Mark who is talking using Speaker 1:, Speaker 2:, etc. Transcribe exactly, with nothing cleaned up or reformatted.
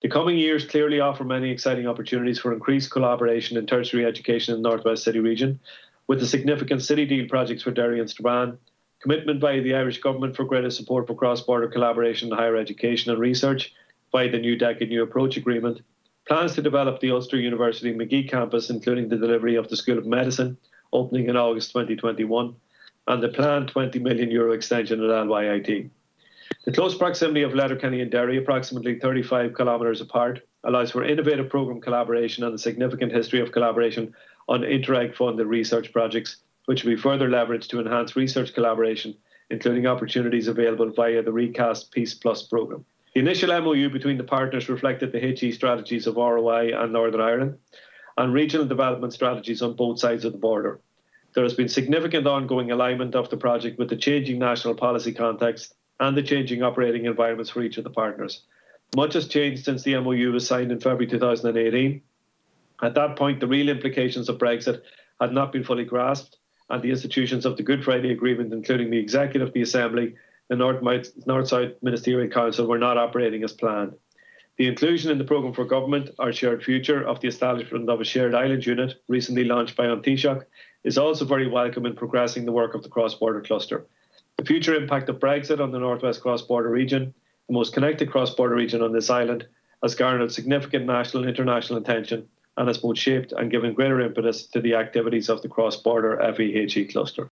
Speaker 1: coming years clearly offer many exciting opportunities for increased collaboration in tertiary education in the North West City region, with the significant City Deal projects for Derry and Strabane, commitment by the Irish Government for greater support for cross-border collaboration in higher education and research via the New Decade New Approach Agreement, plans to develop the Ulster University Magee campus, including the delivery of the School of Medicine, opening in August twenty twenty-one, and the planned twenty million euro extension at L Y I T. The close proximity of Letterkenny and Derry, approximately thirty-five kilometres apart, allows for innovative programme collaboration and a significant history of collaboration on Interreg-funded research projects, which will be further leveraged to enhance research collaboration, including opportunities available via the recast Peace Plus programme. The initial M O U between the partners reflected the H E strategies of R O I and Northern Ireland and regional development strategies on both sides of the border. There has been significant ongoing alignment of the project with the changing national policy context and the changing operating environments for each of the partners. Much has changed since the M O U was signed in February two thousand eighteen. At that point, the real implications of Brexit had not been fully grasped, and the institutions of the Good Friday Agreement, including the Executive, the Assembly, the North-South Ministerial Council, were not operating as planned. The inclusion in the Programme for Government, Our Shared Future, of the establishment of a shared island unit, recently launched by An Taoiseach, is also very welcome in progressing the work of the cross-border cluster. The future impact of Brexit on the North West cross-border region, the most connected cross-border region on this island, has garnered significant national and international attention and has both shaped and given greater impetus to the activities of the cross-border F E H E cluster.